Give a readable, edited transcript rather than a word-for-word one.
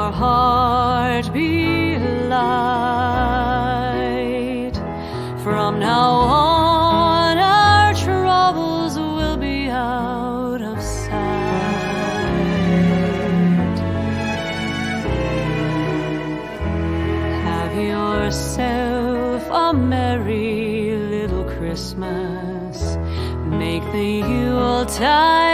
our heart be light. From now on, our troubles will be out of sight. Have yourself a merry little Christmas. Make the Yuletide